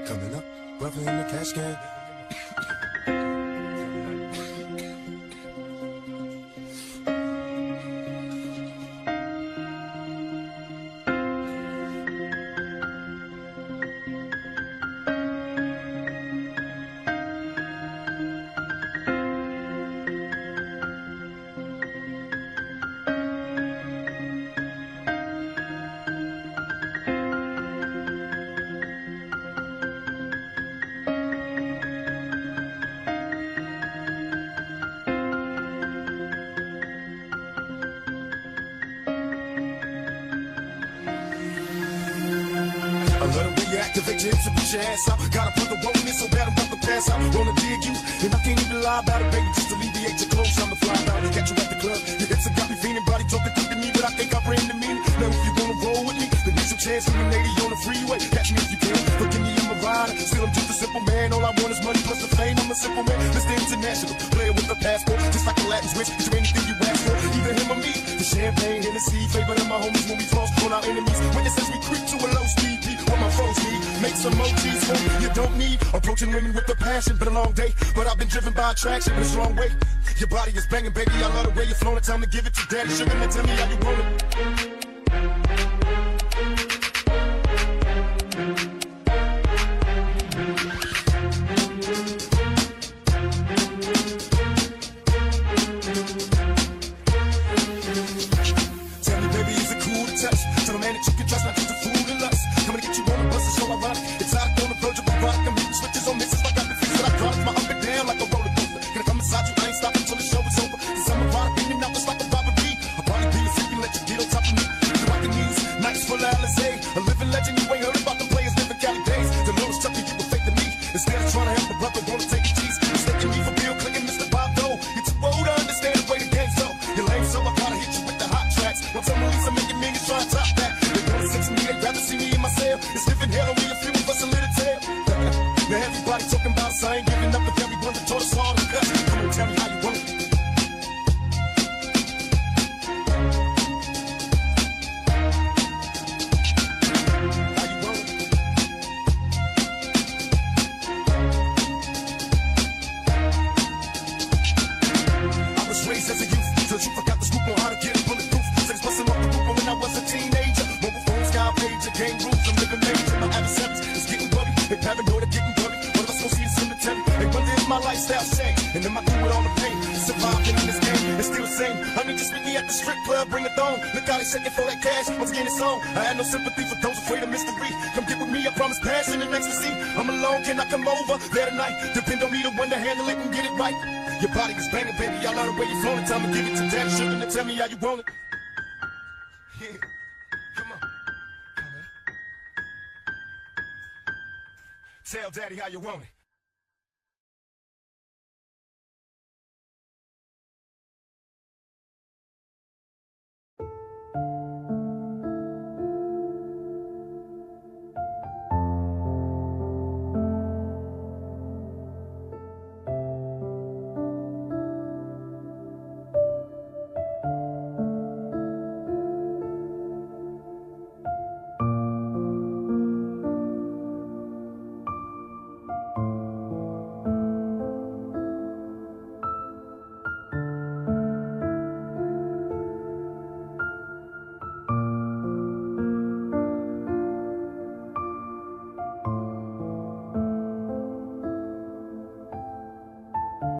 Coming up, brother in the cash can. I love the way you activate your hips and put your ass out. Got a brother wanting it so bad I'm about to pass out. Wanna dig you, and I can't even lie about it, baby. Just alleviate your clothes, I'm the fly out. Catch you at the club, your hips have got me feeling. Body talking through to me, but I think I bring the meaning. Now if you wanna roll with me, then here's a chance for me, lady, on the freeway. Catch me if you can, forgive me, I'm a rider. Still I'm just a simple man, all I want is money plus the fame. I'm a simple man, Mr. International, player with a passport. Just like a Latin switch, get you anything you ask for. Either him or me, the champagne, Hennessy, favorite of my homies when we cross on our enemies. Witnesses we creep to a low speed, what my foes need. Make some emojis for you don't need. Approaching women with a passion, been a long day, but I've been driven by attraction in a strong way. Your body is banging, baby, I love the way you're flowing. Time to give it to daddy sugar, now tell me how you want it. Tell me, baby, is it cool to touch? Tell the man that you can trust, not just a fool and lust. Coming to get you on the bus, it's so ironic. It's out on the verge of a rock. I'm hitting switches on misses, I got the fix that I drop. My up and down like a roller coaster. Can I come inside you? I ain't stopping till the show is over. Cause I'm erotic, in and out just like a robbery. I'll probably be a freak and let you get on top of me. You rock the news, nights full of Alizé. A living legend, you ain't heard about the players living Cali days. The Lord's Chucky, you were fake to me. Instead of trying to help a brother, wanna take a cheese. Mistaking me for Bill Clinton, Mr. Bob Dole. You're too old to understand the way the game's so. You're lame, so I gotta hit you with the hot tracks. One time release, I'm making millions trying to top that. They wanna sex me, they'd rather see me in my cell. It's living hell on me, a few of us a little tail. Now everybody talking about us, I ain't giving up with everyone that taught us all to cut. Come on, tell me how you want it. How you want it? I was raised as a youth, till you forgot the scoop on how to get it bulletproof. Sex busting off the roof when I was a teenager. Mobile phone, sky pager, game rules, I'm living major. My adversaries is getting worried, they paranoid, they're getting worried. One of us gon' see the cemetery. They wonder if my lifestyle changed, and am I through with all the pain? Surviving in this game, it's still the same. I need to meet me at the strip club, bring a thong. Look how they shaking for that cash, once again it's on. I had no sympathy for those afraid of mystery. Come get with me, I promise passion and ecstasy. I'm alone, can I come over there tonight? Depend on me to one to handle it and get it right. Your body is banging, baby, I love the way you're flowing. Time to give it to daddy sugar, now tell me how you want it. Yeah, come on. Tell daddy how you want it.